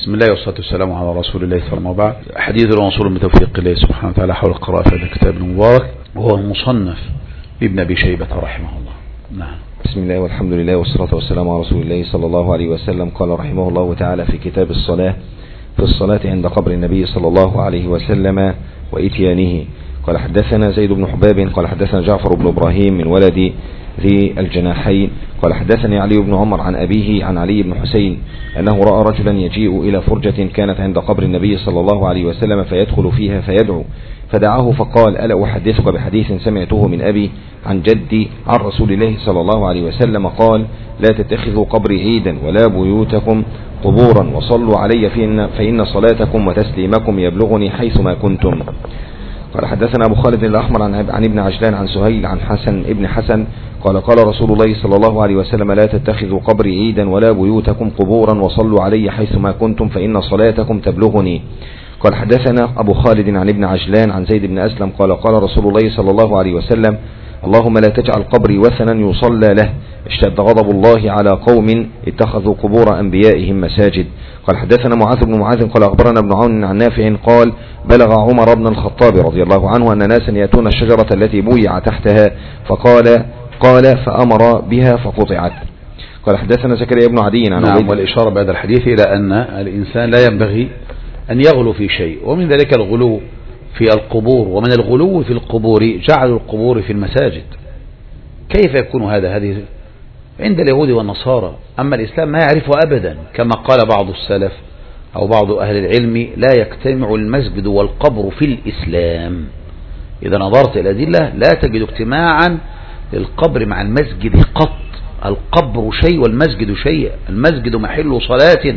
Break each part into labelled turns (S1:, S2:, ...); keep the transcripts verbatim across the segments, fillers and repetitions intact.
S1: بسم الله والصلاة والسلام على رسول الله صلى الله عليه وسلم. وبعد، حديث الوصول بتوفيق الله سبحانه وتعالى حول القراءة في هذا الكتاب المبارك، وهو المصنف ابن أبي شيبة رحمه الله. نعم.
S2: بسم الله والحمد لله والصلاة والسلام على رسول الله صلى الله عليه وسلم. قال رحمه الله تعالى في كتاب الصلاة: في الصلاة عند قبر النبي صلى الله عليه وسلم وإتيانه. قال حدثنا زيد بن حباب قال حدثنا جعفر بن إبراهيم من ولد ذي الجناحين قال حدثني علي بن عمر عن أبيه عن علي بن حسين أنه رأى رجلا يجيء إلى فرجة كانت عند قبر النبي صلى الله عليه وسلم فيدخل فيها فيدعو، فدعاه فقال: ألا أحدثك بحديث سمعته من أبي عن جدي عن رسول الله صلى الله عليه وسلم قال: لا تتخذوا قبري عيدا ولا بيوتكم قبورا وصلوا علي فإن صلاتكم وتسليمكم يبلغني حيثما كنتم. قال حدثنا أبو خالد الأحمر عن ابن عجلان عن سهيل عن حسن ابن حسن قال: قال رسول الله صلى الله عليه وسلم: لا تتخذوا قبري عيدا ولا بيوتكم قبورا وصلوا علي حيثما كنتم فإن صلاتكم تبلغني. قال حدثنا أبو خالد عن ابن عجلان عن زيد بن أسلم قال: قال رسول الله صلى الله عليه وسلم: اللهم لا تجعل قبري وثنا يصلى له، اشتد غضب الله على قوم اتخذوا قبور أنبيائهم مساجد. قال حدثنا معاذ بن معاذ قال أخبرنا ابن عون عن نافع قال: بلغ عمر بن الخطاب رضي الله عنه أن ناسا يأتون الشجرة التي بويع تحتها فقال قال فأمر بها فقطعت. قال حدثنا زكريا بن عدي عن
S1: نعم. والإشارة بهذا الحديث إلى أن الإنسان لا ينبغي أن يغلو في شيء، ومن ذلك الغلو في القبور، ومن الغلو في القبور جعل القبور في المساجد. كيف يكون هذا؟ هذه عند اليهود والنصارى، أما الإسلام ما يعرفه أبدا، كما قال بعض السلف أو بعض أهل العلم: لا يجتمع المسجد والقبر في الإسلام. إذا نظرت إلى الأدلة لا تجد اجتماعا للقبر مع المسجد قط. القبر شيء والمسجد شيء. المسجد محل صلاة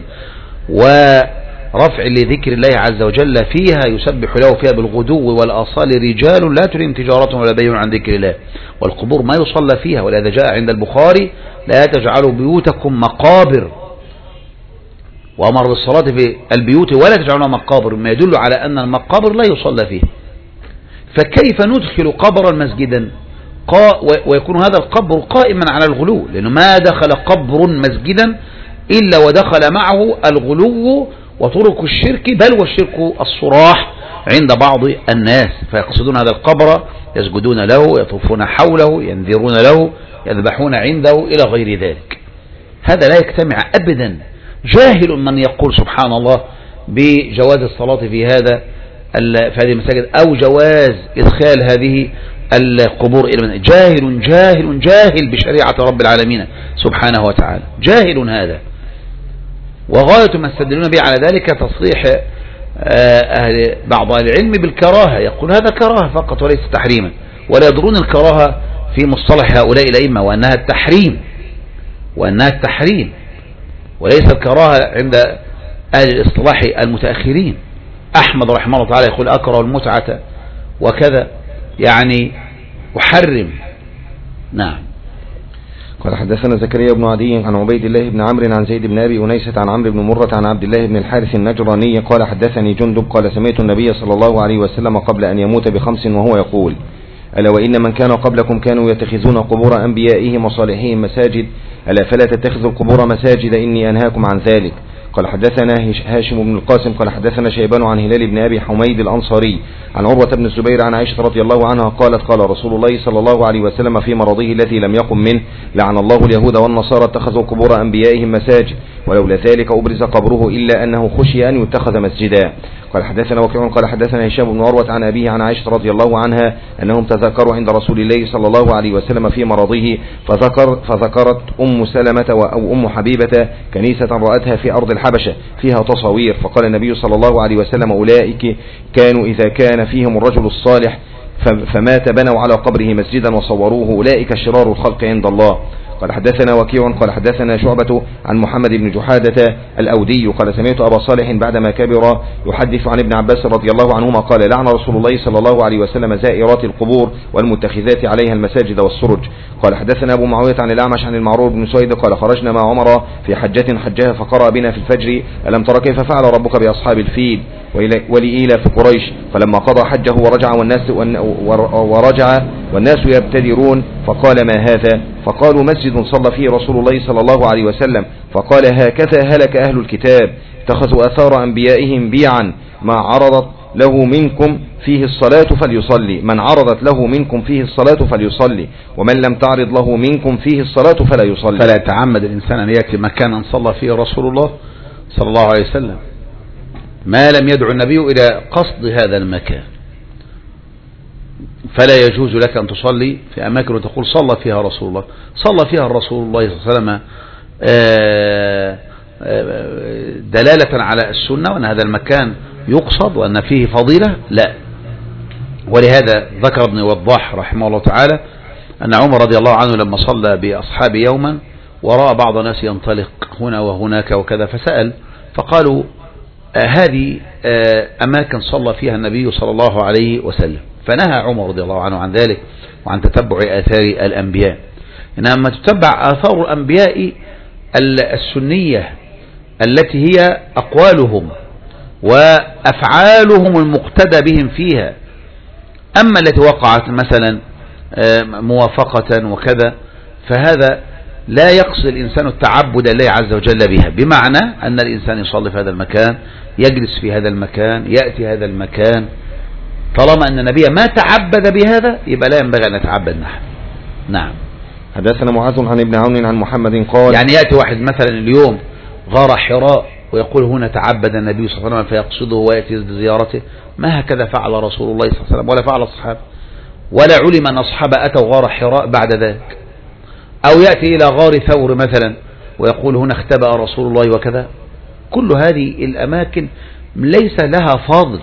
S1: ورفع لذكر الله عز وجل فيها، يسبح له فيها بالغدو والآصال رجال لا تلهم تجارة ولا بيع عن ذكر الله. والقبور ما يصلى فيها، ولهذا جاء عند البخاري: لا تجعلوا بيوتكم مقابر، وأمر بالصلاة في البيوت ولا تجعلوا مقابر، ما يدل على أن المقابر لا يصلى فيها. فكيف ندخل قبرا مسجدا ويكون هذا القبر قائما على الغلو؟ لأنه ما دخل قبر مسجدا إلا ودخل معه الغلو وطرق الشرك، بل والشرك الصراح عند بعض الناس، فيقصدون هذا القبر، يسجدون له، يطوفون حوله، ينذرون له، يذبحون عنده إلى غير ذلك. هذا لا يجتمع أبدا. جاهل من يقول سبحان الله بجواز الصلاة في هذا في هذه المساجد أو جواز إدخال هذه القبور إلى، جاهل جاهل جاهل بشريعة رب العالمين سبحانه وتعالى، جاهل هذا. وغاية ما استدلون به على ذلك تصريح أهل بعض أهل العلم بالكراهة، يقول هذا كراهة فقط وليس تحريما، ولا يدرون الكراهة في مصطلح هؤلاء الأئمة وأنها التحريم، وأنها التحريم وليس الكراهة عند أهل الاصطلاح المتأخرين. أحمد رحمه الله تعالى يقول: أكره المتعة وكذا، يعني أحرم. نعم.
S2: قال حدثنا زكريا بن عدي عن عبيد الله بن عمرو عن زيد بن أبي أنيسة عن عمرو بن مرة عن عبد الله بن الحارث النجراني قال حدثني جندب قال: سمعت النبي صلى الله عليه وسلم قبل أن يموت بخمس وهو يقول: ألا وإن من كان قبلكم كانوا يتخذون قبور أنبيائهم وصالحهم مساجد، ألا فلا تتخذوا القبور مساجد إني أنهاكم عن ذلك. قال حدثنا هاشم بن القاسم قال حدثنا شيبان عن هلال بن أبي حميد الأنصاري عن عروة بن الزبير عن عائشة رضي الله عنها قالت: قال رسول الله صلى الله عليه وسلم في مرضه التي لم يقم منه: لعن الله اليهود والنصارى اتخذوا قبور أنبيائهم مساجد، ولولا ذلك أبرز قبره إلا أنه خشي أن يتخذ مسجدا. قال حدثنا وكيع قال حدثنا هشام بن عروة عن أبيه عن عائشة رضي الله عنها أنهم تذكروا عند رسول الله صلى الله عليه وسلم في مرضه، فذكر فذكرت أم سلمة أو أم حبيبة كنيسة رأتها في أرض الحبشة فيها تصاوير، فقال النبي صلى الله عليه وسلم: أولئك كانوا إذا كان فيهم الرجل الصالح فمات بنوا على قبره مسجدا وصوروه، أولئك شرار الخلق عند الله. قال حدثنا وكيع قال حدثنا شعبة عن محمد بن جحادة الأودي قال: سمعت أبا صالح بعدما كبر يحدث عن ابن عباس رضي الله عنهما قال: لعن رسول الله صلى الله عليه وسلم زائرات القبور والمتخذات عليها المساجد والسرج. قال حدثنا أبو معاوية عن الأعمش عن المعروف بن سويد قال: خرجنا مع عمر في حجة حجها فقرأ بنا في الفجر: ألم تر كيف فعل ربك بأصحاب الفيل ولإيلاف قريش. فلما قضى حجه ورجع والناس ورجع والناس يبتدرون، فقال ما هذا؟ فقالوا مسجد صلى فيه رسول الله صلى الله عليه وسلم. فقال هكذا هلك أهل الكتاب، اتخذوا آثار أنبيائهم بيعا، ما عرضت له منكم فيه الصلاة فليصلي، من عرضت له منكم فيه الصلاة فليصلي، ومن لم تعرض له منكم فيه الصلاة فلا يصلي.
S1: فلا يتعمد الإنسان أن يأتي مكانا صلى فيه رسول الله صلى الله عليه وسلم ما لم يدعو النبي إلى قصد هذا المكان، فلا يجوز لك أن تصلي في أماكن وتقول صلى فيها رسول الله. صلى فيها الرسول الله صلى الله عليه وسلم دلالة على السنة وأن هذا المكان يقصد وأن فيه فضيلة؟ لا. ولهذا ذكر ابن وضاح رحمه الله تعالى أن عمر رضي الله عنه لما صلى بأصحابه يوما ورأى بعض الناس ينطلق هنا وهناك وكذا، فسأل فقالوا هذه أماكن صلى فيها النبي صلى الله عليه وسلم، فنهى عمر رضي الله عنه عن ذلك وعن تتبع آثار الأنبياء. إنما تتبع آثار الأنبياء السنية التي هي أقوالهم وأفعالهم المقتدى بهم فيها. أما التي وقعت مثلا موافقة وكذا فهذا لا يقصد الإنسان التعبد لله عز وجل بها، بمعنى أن الإنسان يصلي في هذا المكان، يجلس في هذا المكان، يأتي هذا المكان، طالما أن النبي ما تعبد بهذا يبقى لا ينبغي أن نتعبد نحن. نعم.
S2: حدثنا معاذ عن ابن عون عن محمد قال،
S1: يعني يأتي واحد مثلا اليوم غار حراء ويقول هنا تعبد النبي صلى الله عليه وسلم فيقصده ويأتي لزيارته، ما هكذا فعل رسول الله صلى الله عليه وسلم ولا فعل الصحابة، ولا علم أن الصحابة أتوا غار حراء بعد ذلك. أو يأتي إلى غار ثور مثلا ويقول هنا اختبأ رسول الله وكذا. كل هذه الأماكن ليس لها فاضل.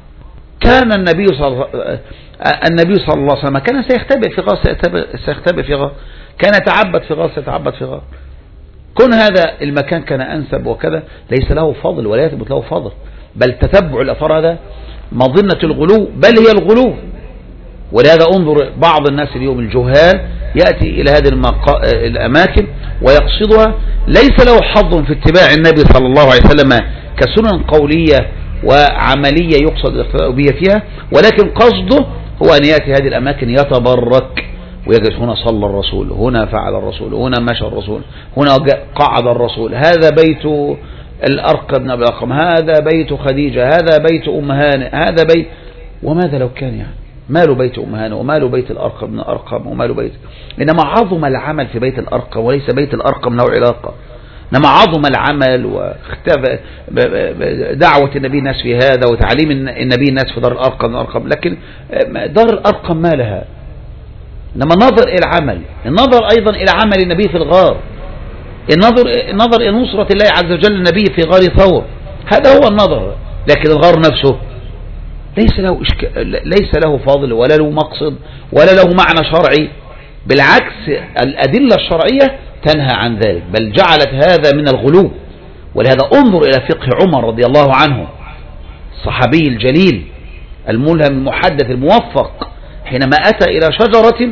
S1: كان النبي صلى النبي صلى الله عليه وسلم كان سيختبئ في غار سيختبئ في غار، كان يتعبد في غار سيتعبد في غار. كن هذا المكان كان أنسب وكذا ليس له فضل ولا يثبت له فضل، بل تتبع الأثار هذا مظنة الغلو، بل هي الغلو. ولهذا انظر بعض الناس اليوم الجهال يأتي إلى هذه الأماكن ويقصدها، ليس له حظ في اتباع النبي صلى الله عليه وسلم كسنن قولية وعملية يقصد الاقتداء به فيها، ولكن قصده هو أن يأتي هذه الأماكن يتبرك ويجلس هنا صلى الرسول، هنا فعل الرسول، هنا مشى الرسول، هنا قعد الرسول، هذا بيت الأرقم بن أبي الأرقم، هذا بيت خديجة، هذا بيت أم هانئ، هذا بيت. وماذا لو كان يعني ماله بيت أم هانئ وماله بيت الأرقم بن أرقم وماله بيت، إنما عظم العمل في بيت الأرقم وليس بيت الأرقم له علاقة، إنما عظم العمل واختفى دعوة النبي الناس في هذا وتعليم النبي الناس في دار الأرقم بن أرقم، لكن دار الأرقم ما لها. إنما النظر إلى العمل، النظر أيضا إلى عمل النبي في الغار، النظر النظر إلى نصرة الله عز وجل النبي في غار ثور، هذا هو النظر. لكن الغار نفسه ليس له إشك... ليس له فاضل ولا له مقصد ولا له معنى شرعي، بالعكس الأدلة الشرعية تنهى عن ذلك، بل جعلت هذا من الغلو. ولهذا انظر إلى فقه عمر رضي الله عنه الصحابي الجليل الملهم المحدث الموفق، حينما أتى إلى شجرة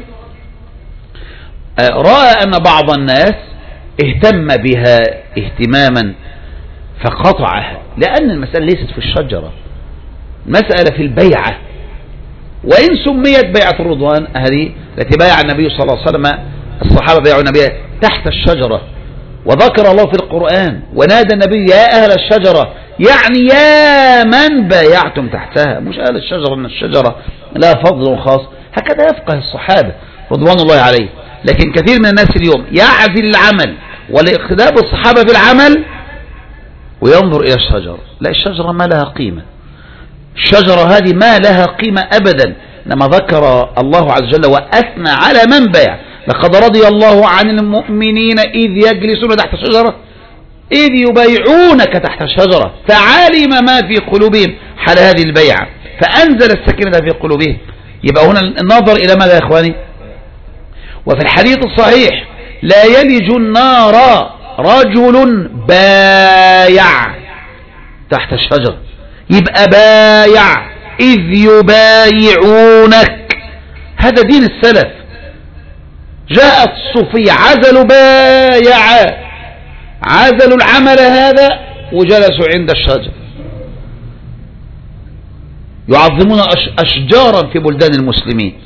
S1: رأى أن بعض الناس اهتم بها اهتماما فقطعها، لأن المسألة ليست في الشجرة، مسألة في البيعة. وإن سميت بيعة الرضوان هذه التي بايع النبي صلى الله عليه وسلم الصحابة بايعوا النبي تحت الشجرة، وذكر الله في القرآن ونادى النبي يا أهل الشجرة، يعني يا من بايعتم تحتها، مش أهل الشجرة من الشجرة لا فضل خاص. هكذا يفقه الصحابة رضوان الله عليه. لكن كثير من الناس اليوم يعزل العمل والاقتداء بالصحابة في العمل وينظر إلى الشجرة، لا، الشجرة ما لها قيمة، الشجرة هذه ما لها قيمة أبدا. لما ذكر الله عز وجل وأثنى على من بايع، لقد رضي الله عن المؤمنين إذ يجلسون تحت الشجرة إذ يبايعونك تحت الشجرة فعلم ما في قلوبهم حال هذه البيعة فأنزل السكينة في قلوبهم. يبقى هنا النظر إلى ماذا يا إخواني؟ وفي الحديث الصحيح لا يلج النار رجل بايع تحت الشجرة، يبقى بايع إذ يبايعونك، هذا دين السلف. جاء الصوفية عزلوا بايع، عزلوا العمل هذا وجلسوا عند الشجر، يعظمون أشجارا في بلدان المسلمين.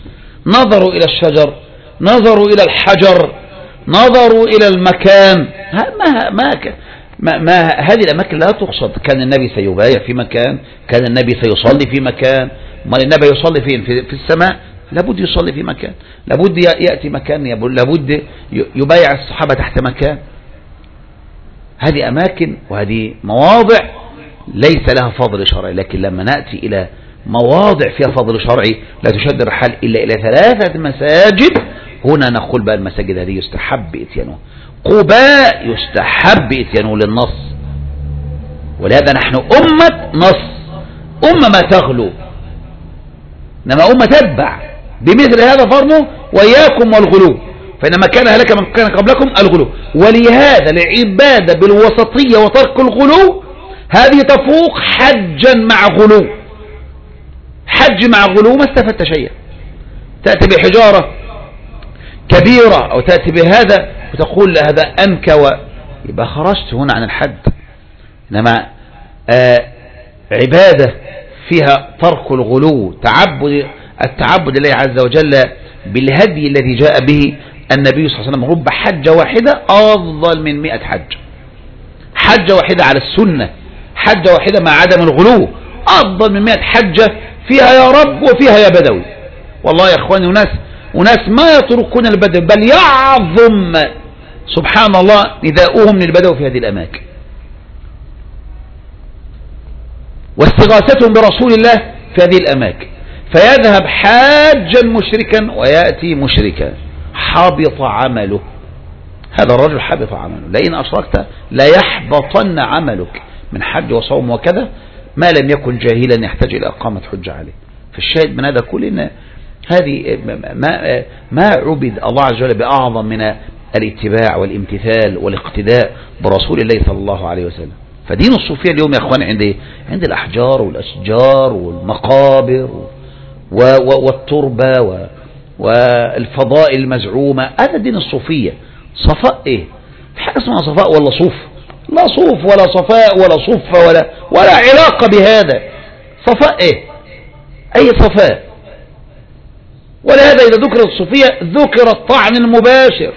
S1: نظروا إلى الشجر، نظروا إلى الحجر، نظروا إلى المكان. ما ما ما, ما هذه الأماكن لا تقصد. كان النبي سيبايع في مكان، كان النبي سيصلي في مكان. ما النبي يصلي فين؟ في, في السماء. لابد يصلي في مكان، لابد يأتي مكان، لابد يبايع الصحابة تحت مكان. هذه أماكن وهذه مواضع ليس لها فضل شرعي. لكن لما نأتي إلى مواضع فيها فضل شرعي لا تشد الرحال إلا إلى ثلاثة مساجد، هنا نقول بقى المساجد هذه يستحب إتيانه. قباء يستحب إتيانه للنص، ولهذا نحن أمة نص، أمة ما تغلو، إنما أمة تتبع. بمثل هذا فرموا وإياكم والغلو، فإنما كان هلك من كان قبلكم الغلو. ولهذا العبادة بالوسطية وترك الغلو هذه تفوق حجا مع غلو. حج مع غلو ما استفدت شيئا. تأتي بحجارة كبيرة أو تأتي بهذا وتقول هذا أنك، يبقى خرجت هنا عن الحد. إنما آه عبادة فيها ترك الغلو، تعبد التعبد لله عز وجل بالهدي الذي جاء به النبي صلى الله عليه وسلم. رب حجة واحدة أفضل من مئة حج. حجة واحدة على السنة، حجة واحدة مع عدم الغلو أفضل من مئة حجة فيها يا رب وفيها يا بدوي. والله يا أخواني وناس وناس ما يتركون البدو، بل يعظم سبحان الله نداؤهم للبدو في هذه الأماكن، واستغاثتهم برسول الله في هذه الأماكن. فيذهب حاجا مشركا ويأتي مشركا، حبط عمله. هذا الرجل حبط عمله، لئن أشركت لا يحبطن عملك من حج وصوم وكذا، ما لم يكن جاهلا يحتاج إلى إقامة حجة عليه. فالشاهد من هذا كله إن هذه ما, ما عبد الله عز وجل بأعظم من الاتباع والامتثال والاقتداء برسول الله صلى الله عليه وسلم. فدين الصوفية اليوم يا أخوان عند عند الأحجار والأشجار والمقابر والتربة والفضاء المزعومة، هذا دين الصوفية. صفاء ايه؟ في حاجة اسمها صفاء ولا صوف؟ لا صوف ولا صفاء ولا صفة ولا ولا علاقة بهذا. صفاء ايه؟ اي صفاء؟ ولهذا اذا ذكرت الصوفية ذكر الطعن المباشر.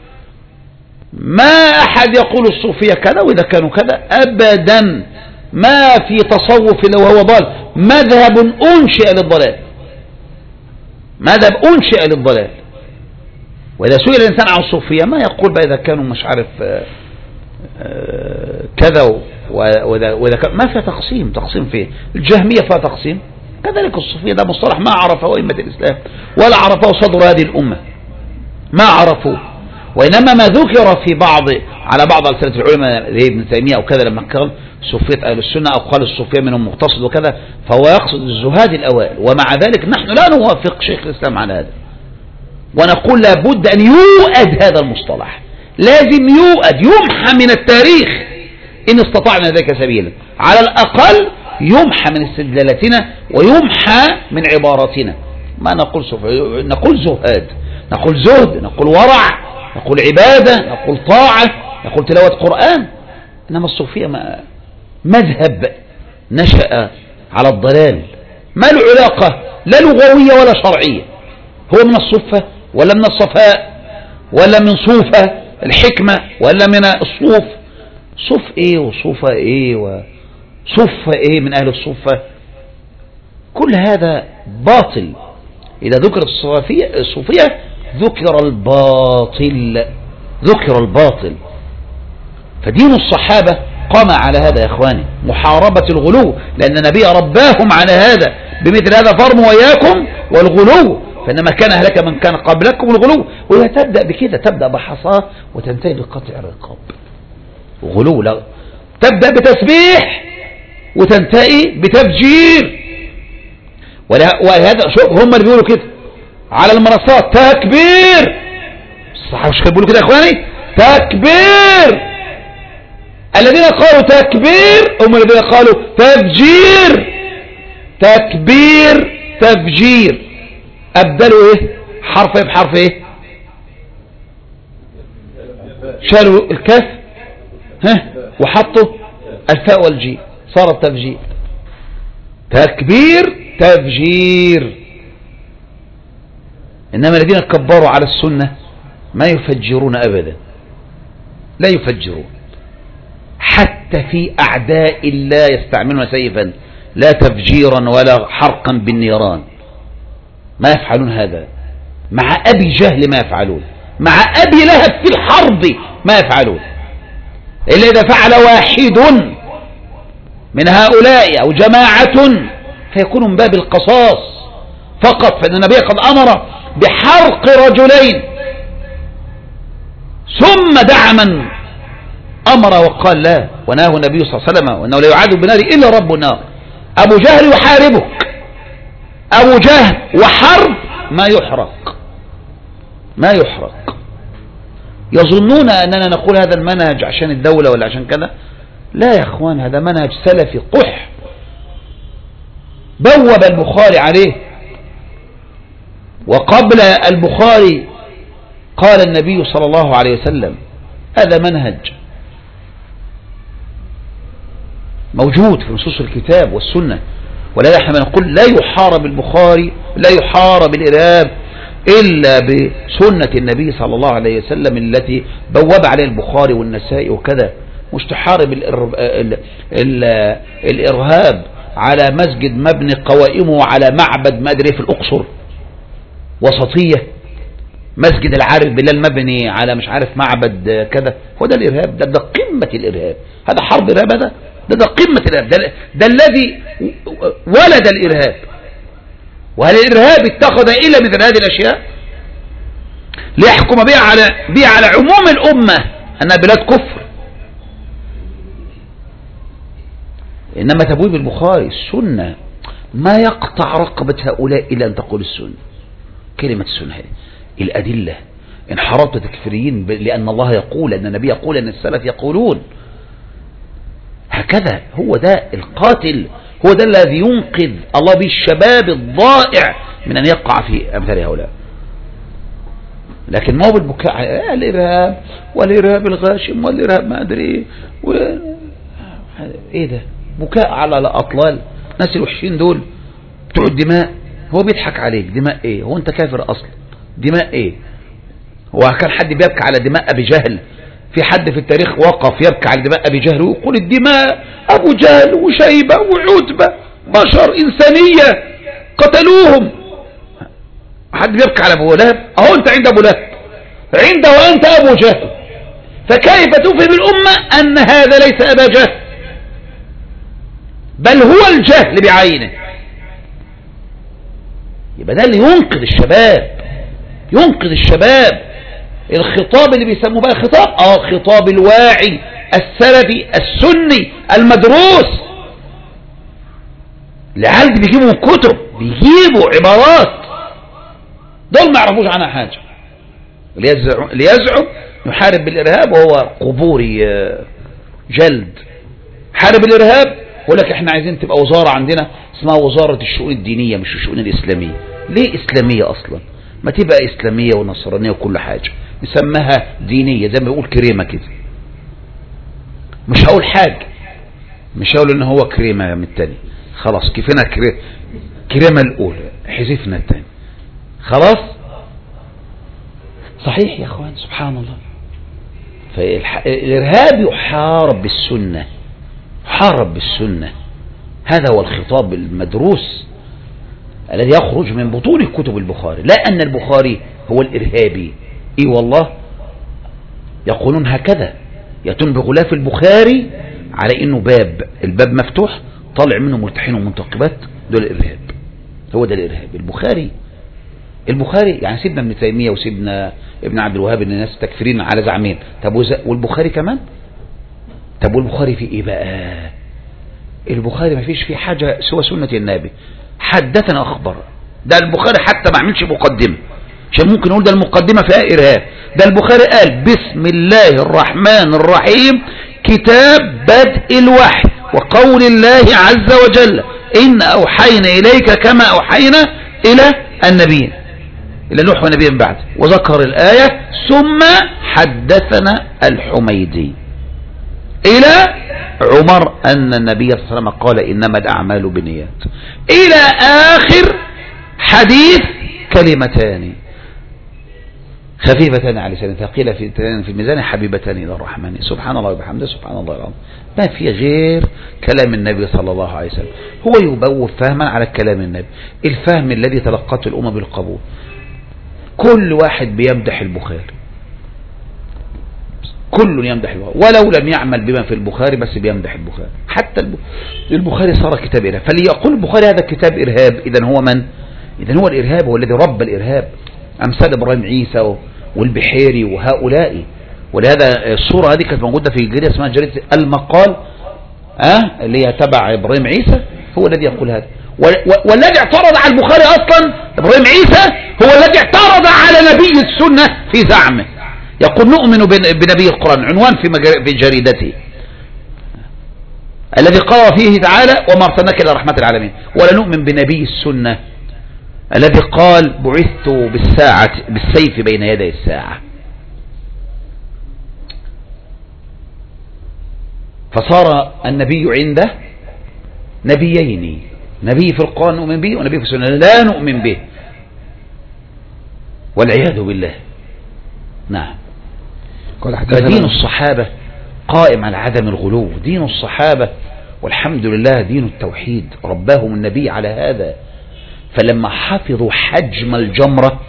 S1: ما احد يقول الصوفية كذا واذا كانوا كذا ابدا. ما في تصوف الا وهو ضال، مذهب انشئ للضلال، مذهب انشئ للضلال. وإذا سئل الإنسان عن الصوفية ما يقول بقى إذا كانوا مش عارف كذا وإذا كان ما فيها تقسيم. تقسيم فيه الجهمية فيها تقسيم، كذلك الصوفية ده مصطلح ما عرفه أئمة الإسلام ولا عرفه صدر هذه الأمة، ما عرفوه. وإنما ما ذكر في بعض على بعض ألسنة العلماء زي ابن تيمية أو كذا لما قال صوفية أهل السنة أو قال الصوفية منهم مقتصد وكذا، فهو يقصد الزهاد الأوائل. ومع ذلك نحن لا نوافق شيخ الإسلام على هذا، ونقول لابد أن يؤد هذا المصطلح، لازم يؤد، يمحى من التاريخ إن استطعنا ذلك سبيلا، على الأقل يمحى من استدلالاتنا ويمحى من عباراتنا. ما نقول صوفية، نقول زهاد، نقول زهد، نقول ورع، نقول عبادة، نقول طاعة، نقول تلاوة قرآن. إنما الصوفية ما مذهب نشأ على الضلال، ما له علاقة لا لغوية ولا شرعية. هو من الصفة ولا من الصفاء ولا من صوفة الحكمة ولا من الصوف؟ صوف ايه وصوفة ايه وصفة ايه من اهل الصفة؟ كل هذا باطل. اذا ذكرت الصوفية, الصوفية ذكر الباطل، ذكر الباطل. فدين الصحابة قام على هذا يا اخواني، محاربة الغلو، لان النبي رباهم على هذا. بمثل هذا فرموا وإياكم والغلو، فإنما كان أهلك من كان قبلكم الغلو. وهي تبدأ بكده، تبدأ بحصاه وتنتهي بقطع الرقاب. غلو لا، تبدأ بتسبيح وتنتهي بتفجير. وهذا شوف هم اللي بيقولوا كده على المنصات، تكبير. الصحابة مش بيقولوا كده يا اخواني؟ تكبير. الذين قالوا تكبير هم الذين قالوا تفجير. تكبير تفجير، أبدلوا إيه؟ حرف إيه بحرف إيه؟ شالوا الكاف ها وحطوا الفاء والجيم، صار التفجير. تكبير تفجير. إنما الذين كبروا على السنة ما يفجرون أبدا، لا يفجرون، حتى في أعداء الله يستعملون سيفا لا تفجيرا ولا حرقا بالنيران، ما يفعلون هذا. مع أبي جهل ما يفعلون، مع أبي لهب في الحرب ما يفعلون، إلا إذا فعل واحد من هؤلاء أو جماعة فيكون من باب القصاص فقط، فإن النبي قد أمر بحرق رجلين ثم دعا من أمر وقال لا، ونهى النبي صلى الله عليه وسلم وأنه لا يعاد بنار إلا رب النار. أبو جهل يحاربك، أبو جهل وحرب ما يحرق، ما يحرق. يظنون أننا نقول هذا المنهج عشان الدولة ولا عشان كذا، لا يا أخوان، هذا منهج سلفي قح بوب البخاري عليه. وقبل البخاري قال النبي صلى الله عليه وسلم هذا منهج موجود في نصوص الكتاب والسنة، ولا نحن نقول لا يحارب البخاري، لا يحارب الإرهاب إلا بسنة النبي صلى الله عليه وسلم التي بوب عليه البخاري والنسائي وكذا. مش تحارب الإرهاب على مسجد مبني قوائمه على معبد ما أدري في الأقصر وسطية، مسجد العارف بالله المبني على مش عارف معبد كذا. هو ده الإرهاب؟ ده, ده قمة الإرهاب، هذا حرب إرهاب، ده ده, ده قمة الإرهاب، ده, ده الذي ولد الإرهاب. وهل الإرهاب اتخذ إلا مثل هذه الأشياء ليحكم بها على بها على عموم الأمة أنها بلاد كفر؟ إنما تبويب البخاري السنة ما يقطع رقبة هؤلاء إلا أن تقول السنة، كلمة السنة هذه الأدلة. إن حرمت تكفريين لأن الله يقول، أن النبي يقول، أن السلف يقولون، هكذا. هو ده القاتل، هو ده الذي ينقذ الله به الشباب الضائع من أن يقع في أمثال هؤلاء. لكن ما هو بالبكاء على الإرهاب والإرهاب الغاشم والإرهاب ما أدري و... إيه ده؟ بكاء على الأطلال، ناس الوحشين دول بتوع الدماء. هو بيضحك عليك، دماء إيه؟ هو أنت كافر أصلا، دماء إيه؟ هو كان حد بيبكي على دماء أبي جهل؟ في حد في التاريخ وقف يبكي على دماء أبي جهل ويقول الدماء أبو جهل وشيبة وعتبة بشر إنسانية قتلوهم؟ حد بيبكي على أبو لهب؟ أهو أنت عند أبو لهب، عند وأنت أبو جهل، فكيف تفهم الأمة أن هذا ليس أبا جهل بل هو الجهل بعينه؟ يبقى ده اللي ينقذ الشباب، ينقذ الشباب. الخطاب اللي بيسموه بقى خطاب اه خطاب الواعي السلفي السني المدروس. العيال دي بيجيبوا كتب، بيجيبوا عبارات، دول ما يعرفوش عنها حاجة. اللي يزعم يحارب بالإرهاب وهو قبوري جلد. حارب الإرهاب يقول لك احنا عايزين تبقى وزارة عندنا اسمها وزارة الشؤون الدينية مش الشؤون الإسلامية. ليه إسلامية أصلا؟ ما تبقى إسلامية ونصرانية وكل حاجة، نسمها دينية زي ما بيقول كريمة كده. مش هقول حاجة، مش هقول ان هو كريمة من التاني، خلاص كيفنا كريمة الأولى حذفنا التاني، خلاص. صحيح يا اخوان، سبحان الله. فالإرهاب يحارب بالسنة، يحارب بالسنة. هذا هو الخطاب المدروس الذي يخرج من بطون كتب البخاري، لا أن البخاري هو الإرهابي. اي والله يقولون هكذا، يتم بغلاف البخاري على انه باب، الباب مفتوح طالع منه مرتاحين ومنتقبات، دول الإرهاب. هو ده الإرهاب البخاري. البخاري يعني سيدنا ابن تيمية وسيدنا ابن عبد الوهاب ان الناس تكفرين على زعمين. طب والبخاري كمان؟ طب والبخاري في ايه بقى؟ البخاري ما فيش فيه حاجة سوى سنة النبي، حدثنا أخبر. ده البخاري حتى ما عملش مقدمة، عشان ممكن نقول ده المقدمة فيها إرهاب. ده البخاري قال بسم الله الرحمن الرحيم كتاب بدء الوحي وقول الله عز وجل إن أوحينا إليك كما أوحينا إلى النبيين إلى نوح ونبي بعد، وذكر الآية ثم حدثنا الحميدي إلى عمر أن النبي صلى الله عليه وسلم قال إنما الأعمال بالنيات، إلى آخر حديث كلمتان خفيفتان على اللسان ثقيلة في في الميزان حبيبتان إلى الرحمن سبحان الله وبحمده سبحان الله العظيم. ما في غير كلام النبي صلى الله عليه وسلم، هو يبوب فهما على كلام النبي، الفهم الذي تلقته الأمة بالقبول. كل واحد بيمدح البخاري، كل يمدح البخاري ولو لم يعمل بما في البخاري، بس بيمدح البخاري. حتى البخاري صار كتاب إرهاب، فليقول البخاري هذا كتاب إرهاب، إذن هو من؟ إذن هو الإرهاب، هو الذي رب الإرهاب، أمثال إبراهيم عيسى والبحيري وهؤلاء. ولهذا الصورة هذه كانت موجودة في جريدة اسمها جريدة المقال أه اللي هي تبع إبراهيم عيسى، هو الذي يقول هذا. والذي اعترض على البخاري أصلا إبراهيم عيسى هو الذي اعترض على نبي السنة في زعمه، يقول نؤمن بنبي القرآن، عنوان في جريدته الذي قال فيه تعالى وما أرسلناك إلى رحمة العالمين، ولا نؤمن بنبي السنة الذي قال بعثت بالساعة بالسيف بين يدي الساعة. فصار النبي عنده نبيين، نبي في القرآن نؤمن به، ونبي في السنة لا نؤمن به، والعياذ بالله. نعم. فدين الصحابة قائم على عدم الغلو، دين الصحابة والحمد لله دين التوحيد، رباهم النبي على هذا. فلما حفظوا حجم الجمرة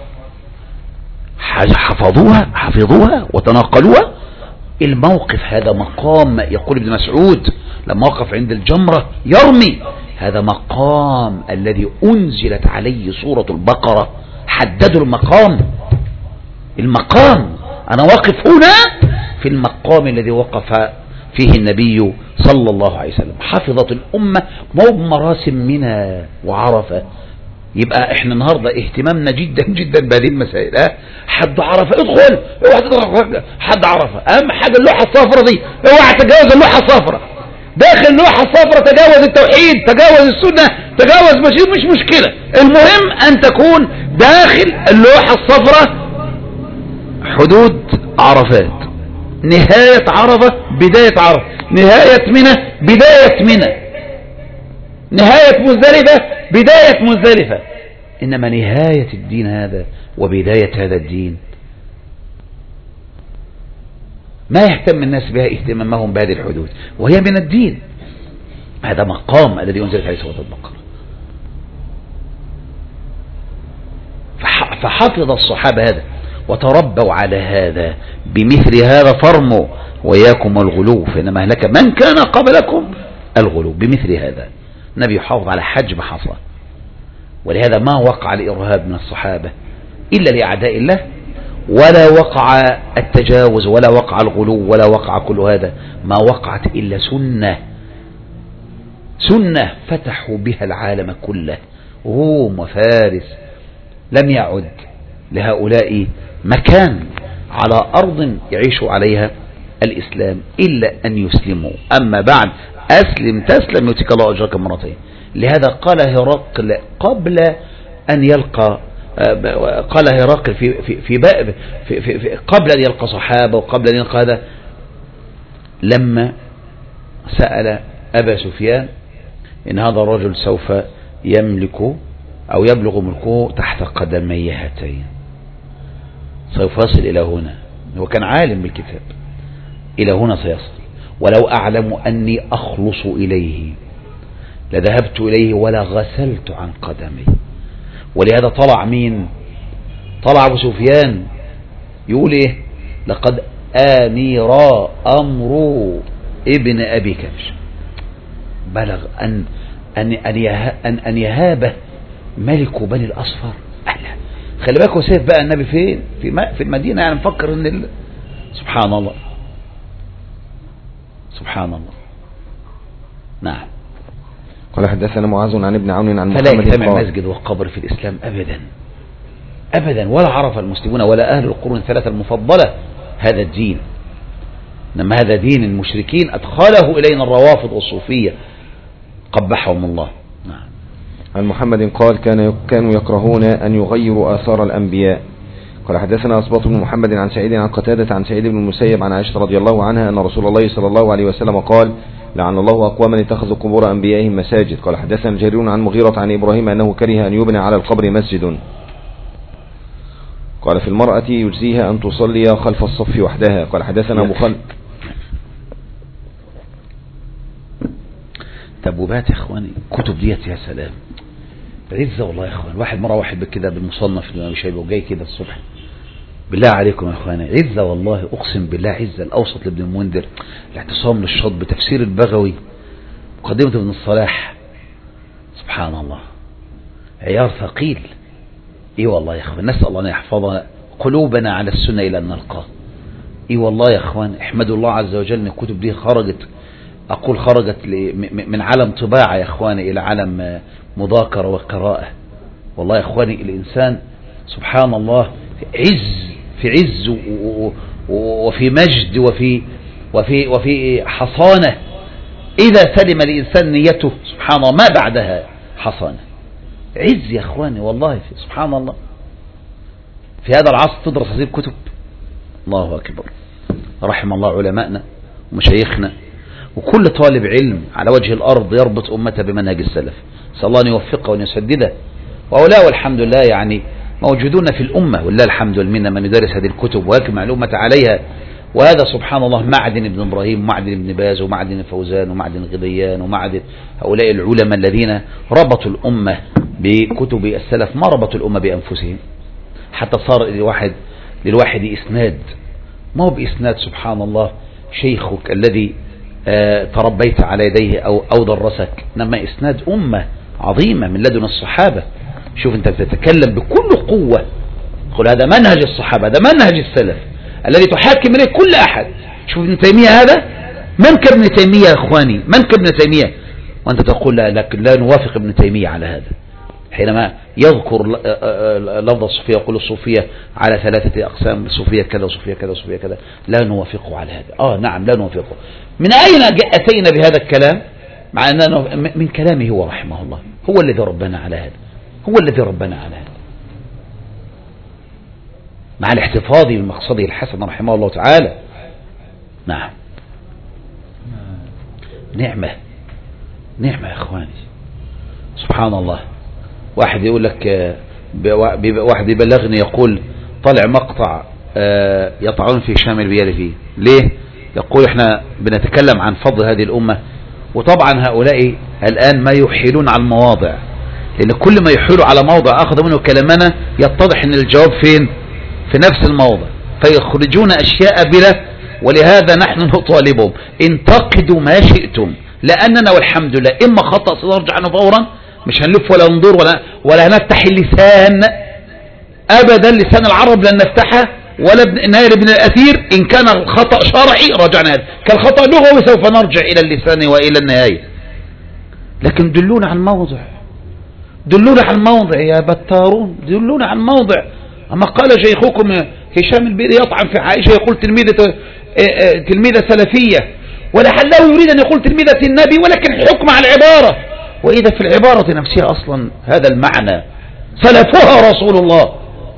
S1: حفظوها حفظوها وتناقلوها. الموقف هذا مقام، يقول ابن مسعود لما وقف عند الجمرة يرمي، هذا مقام الذي أنزلت عليه سورة البقرة. حددوا المقام، المقام أنا واقف هنا في المقام الذي وقف فيه النبي صلى الله عليه وسلم. حفظت الأمة مو بمراسم منى وعرفة. يبقى احنا النهاردة اهتمامنا جدا جدا بهذه المسائل. اه حد عرفة ادخل، اوعى حد عرفة، اهم حاجة اللوحة الصفرة دي، اوعى تجاوز اللوحة الصفرة، داخل اللوحة الصفرة تجاوز التوحيد، تجاوز السنة، تجاوز مشي مش مشكلة، المهم ان تكون داخل اللوحة الصفرة حدود عرفات، نهاية عرفة بداية عرفة، نهاية منى بداية منى، نهاية مزدلفة بداية مزدلفة. إنما نهاية الدين هذا وبداية هذا الدين ما يهتم الناس بها اهتمامهم بهذه الحدود، وهي من الدين. هذا مقام الذي أنزلت عليه سورة البقرة. فحفظ الصحابة هذا وتربوا على هذا، بمثل هذا فرموا وياكم الغلو، فإنما أهلك من كان قبلكم الغلو. بمثل هذا النبي يحافظ على حجم حصى. ولهذا ما وقع الإرهاب من الصحابة إلا لأعداء الله، ولا وقع التجاوز ولا وقع الغلو ولا وقع كل هذا، ما وقعت إلا سنة، سنة فتحوا بها العالم كله، روم وفارس. لم يعد لهؤلاء مكان على أرض يعيش عليها الإسلام إلا أن يسلموا. أما بعد أسلم تسلم يؤتك الله أجرك مرتين. لهذا قال هرقل قبل أن يلقى، قال هرقل في في في, في, في, في قبل أن يلقى صحابة وقبل أن يلقى هذا، لما سأل أبا سفيان إن هذا الرجل سوف يملك أو يبلغ ملكه تحت قدمي هاتين، سوف يصل إلى هنا، هو كان عالم بالكتاب، إلى هنا سيصل، ولو أعلم أني أخلص إليه لذهبت إليه ولا غسلت عن قدمي. ولهذا طلع مين؟ طلع أبو سفيان يقول إيه؟ لقد آنير أمر ابن أبي كبش، بلغ أن أن أن أن يهابه ملك بني الأصفر. أهلا، خلي بالك هو سيف بقى النبي فين؟ في في المدينة، يعني مفكر إن ال... سبحان الله سبحان الله. نعم.
S2: قال حدثنا معاذ عن ابن عون عن
S1: فلا يجتمع مسجد وقبر في الإسلام أبدا أبدا، ولا عرف المسلمون ولا أهل القرون الثلاثة المفضلة هذا الدين، إنما هذا دين المشركين أدخله إلينا الروافض والصوفية قبحهم الله. نعم.
S2: عن محمد قال كان كانوا يكرهون أن يغيروا آثار الأنبياء. قال حدثنا أصباط بن محمد عن سعيد عن قتادة عن سعيد بن المسيب عن عائشة رضي الله عنها أن رسول الله صلى الله عليه وسلم قال لعن الله أقواما اتخذوا قبور أنبيائهم مساجد. قال حدثنا جرير عن مغيرة عن إبراهيم أنه كره أن يبنى على القبر مسجد. قال في المرأة يجزيها أن تصلي خلف الصف وحدها. قال حدثنا أبو خالد.
S1: تبوبات يا اخواني كتب ديت يا سلام عزة والله يا اخوان. واحد مرة واحد كده بالمصنف اللي مش هيبقى جاي كده الصبح بالله عليكم يا اخواني عزة والله اقسم بالله عزة الاوسط لابن المنذر الاعتصام للشط بتفسير البغوي مقدمة ابن الصلاح سبحان الله عيار ثقيل. اي والله يا اخوان نسأل الله ان يحفظ قلوبنا على السنة الى ان نلقاه. اي والله يا اخوان احمدوا الله عز وجل ان الكتب دي خرجت أقول خرجت من عالم طباعة يا إخواني إلى عالم مذاكرة وقراءة. والله يا إخواني الإنسان سبحان الله عز في عز وفي مجد وفي وفي وفي حصانة إذا سلم الإنسان نيته سبحان الله ما بعدها حصانة عز يا إخواني والله سبحان الله. في هذا العصر تدرس هذه الكتب الله أكبر. رحم الله علماءنا ومشايخنا وكل طالب علم على وجه الأرض يربط أمته بمنهج السلف. نسأل الله أن يوفقه وأن يسدده. وأولاء والحمد لله يعني موجودون في الأمة والله الحمد والمنة من يدرس هذه الكتب ويجمع الأمة عليها. وهذا سبحان الله معدن ابن إبراهيم ومعدن ابن باز ومعدن فوزان ومعدن غذيان ومعدن هؤلاء العلماء الذين ربطوا الأمة بكتب السلف ما ربطوا الأمة بأنفسهم حتى صار للواحد للواحد إسناد ما هو بإسناد سبحان الله شيخك الذي آه تربيت على يديه أو, أو درسك إنما إسناد أمة عظيمة من لدن الصحابة. شوف أنت تتكلم بكل قوة قل هذا منهج الصحابة هذا منهج السلف الذي تحاكم إليه كل أحد. شوف ابن تيمية هذا من كابن تيمية يا إخواني من كابن تيمية وأنت تقول لا لكن لا نوافق ابن تيمية على هذا حينما يذكر لفظ الصوفية يقول الصوفية على ثلاثة أقسام صوفية كذا وصوفية كذا وصوفية كذا لا نوافقه على هذا. آه نعم لا نوافقه. من أين أتينا بهذا الكلام مع أننا من كلامه هو رحمه الله هو الذي ربنا على هذا هو الذي ربنا على هذا مع الاحتفاظ بمقصده الحسن رحمه الله تعالى. نعم نعمة نعمة يا إخواني سبحان الله. واحد يقول لك واحد يبلغني يقول طلع مقطع يطعون في شامل بيال فيه ليه يقول احنا بنتكلم عن فضل هذه الأمة وطبعا هؤلاء الآن ما يحيلون على المواضع لأن كل ما يحيلوا على موضع أخذ منه كلامنا يتضح أن الجواب فين في نفس الموضع فيخرجون أشياء بلا. ولهذا نحن نطالبهم انتقدوا ما شئتم لأننا والحمد لله إما خطأ سنرجع عنه فورا مش هنلف ولا ننظر ولا ولا نفتح اللسان أبدا لسان العرب لن نفتحه ولا نائل ابن الأثير إن كان الخطأ شرعي رجعنا هذا كالخطأ لغوي سوف نرجع إلى اللسان وإلى النهاية. لكن دلونا عن موضع دلونا عن موضع يا بتارون دلونا عن موضع. أما قال شيخكم هشام البيري يطعن في عائشة يقول تلميذة تلميذة سلفية ولعله يريد أن يقول تلميذة النبي ولكن حكم على العبارة وإذا في العبارة نفسها أصلا هذا المعنى سلفها رسول الله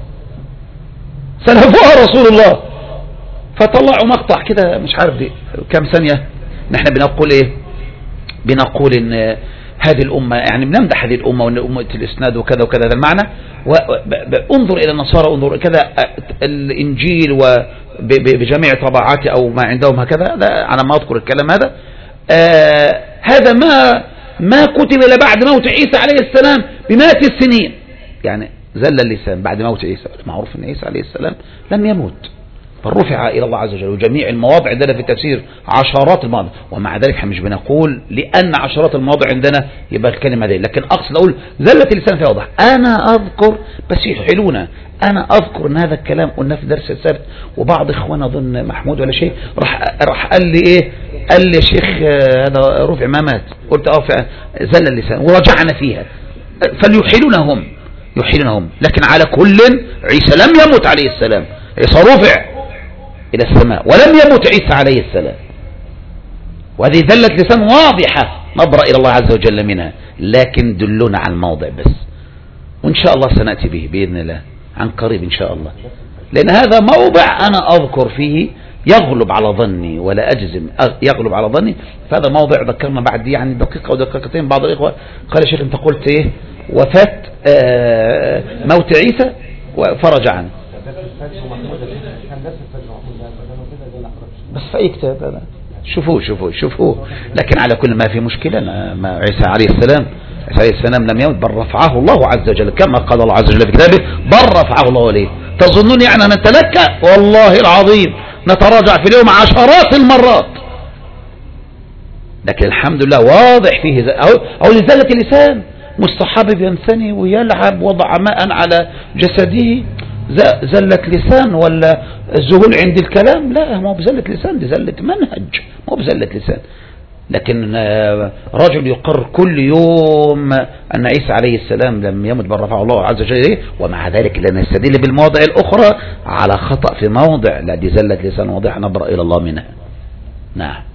S1: سلفها رسول الله. فطلعوا مقطع كده مش عارف دي كم ثانية نحن بنقول إيه بنقول إن هذه الأمة يعني بنمدح هذه الأمة وأن أمة الإسناد وكذا وكذا هذا المعنى. وانظر إلى النصارى انظر كذا الإنجيل وبجميع طبعاته أو ما عندهم هكذا على ما أذكر الكلام هذا آه هذا ما ما كتب إلا بعد موت عيسى عليه السلام بمئات السنين يعني زل اللسان بعد موت عيسى. معروف أن عيسى عليه السلام لم يموت بل رفع إلى الله عز وجل وجميع المواضع عندنا في التفسير عشرات المواضع ومع ذلك احنا مش بنقول لأن عشرات المواضع عندنا يبقى الكلمة دي لكن أقصد أقول زلت اللسان في واضح. أنا أذكر بس يحيلونا أنا أذكر أن هذا الكلام قلنا في درس السبت وبعض إخوانا أظن محمود ولا شيء راح راح قال لي إيه قال لي شيخ هذا رفع ما مات قلت أه زل اللسان ورجعنا فيها فليحيلونا هم يحيلونا هم. لكن على كل عيسى لم يمت عليه السلام عيسى رفع إلى السماء ولم يمت عيسى عليه السلام وهذه ذلة لسان واضحة نبرأ إلى الله عز وجل منها لكن دلونا على الموضع بس وإن شاء الله سنأتي به بإذن الله عن قريب إن شاء الله لأن هذا موضع أنا أذكر فيه يغلب على ظني ولا أجزم يغلب على ظني. فهذا موضع ذكرنا بعد يعني دقيقة أو دقيقتين بعض الإخوة قال يا شيخ أنت قلت إيه وفاة موت عيسى فرج عنه بس في أي كتاب هذا شوفوه شوفوه شوفوه لكن على كل ما في مشكلة. ما عيسى عليه السلام عيسى عليه السلام لم يمت بل رفعه الله عز وجل كما قال الله عز وجل في كتابه بل رفعه الله إليه. تظنون يعني أن نتلكأ؟ والله العظيم نتراجع في اليوم عشرات المرات. لكن الحمد لله واضح فيه أو, أو لزلة اللسان مستحب ينثني ويلعب وضع ماء على جسده زلة لسان ولا الذهول عند الكلام؟ لا ما هو بزلة لسان، دي زلة منهج ما هو بزلة لسان. لكن رجل يقر كل يوم أن عيسى عليه السلام لم يمت بل رفعه الله عز وجل ومع ذلك لا نستدل بالمواضع الأخرى على خطأ في موضع، لا دي زلة لسان واضحة نبرأ إلى الله منها. نعم.